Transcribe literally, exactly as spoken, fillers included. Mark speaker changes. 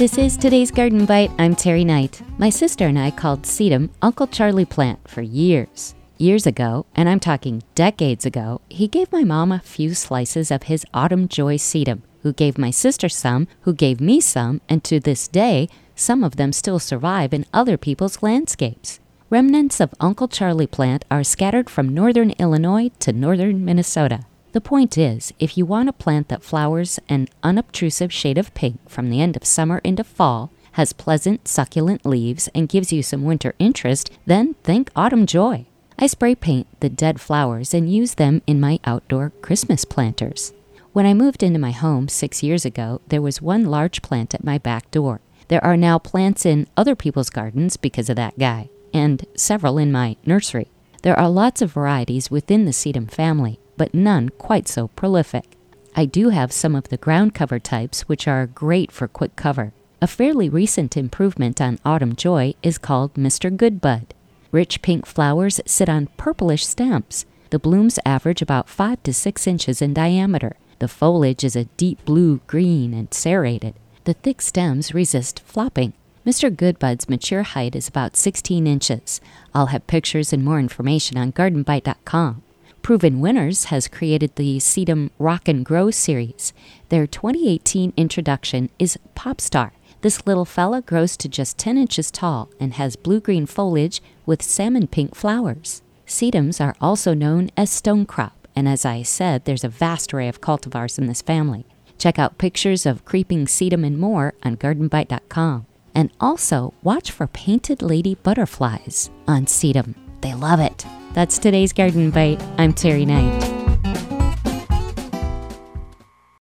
Speaker 1: This is today's Garden Bite. I'm Terry Knight. My sister and I called sedum Uncle Charlie plant for years. Years ago, and I'm talking decades ago, he gave my mom a few slices of his Autumn Joy sedum, who gave my sister some, who gave me some, and to this day, some of them still survive in other people's landscapes. Remnants of Uncle Charlie plant are scattered from northern Illinois to northern Minnesota. The point is, if you want a plant that flowers an unobtrusive shade of pink from the end of summer into fall, has pleasant, succulent leaves, and gives you some winter interest, then think Autumn Joy. I spray paint the dead flowers and use them in my outdoor Christmas planters. When I moved into my home six years ago, there was one large plant at my back door. There are now plants in other people's gardens because of that guy, and several in my nursery. There are lots of varieties within the sedum family, but none quite so prolific. I do have some of the ground cover types, which are great for quick cover. A fairly recent improvement on Autumn Joy is called Mister Goodbud. Rich pink flowers sit on purplish stems. The blooms average about five to six inches in diameter. The foliage is a deep blue-green and serrated. The thick stems resist flopping. Mister Goodbud's mature height is about sixteen inches. I'll have pictures and more information on garden bite dot com. Proven Winners has created the Sedum Rock and Grow series. Their twenty eighteen introduction is Popstar. This little fella grows to just ten inches tall and has blue-green foliage with salmon pink flowers. Sedums are also known as stonecrop, and as I said, there's a vast array of cultivars in this family. Check out pictures of creeping sedum and more on garden bite dot com. And also, watch for painted lady butterflies on sedum. They love it. That's today's Garden Bite. I'm Terry Knight.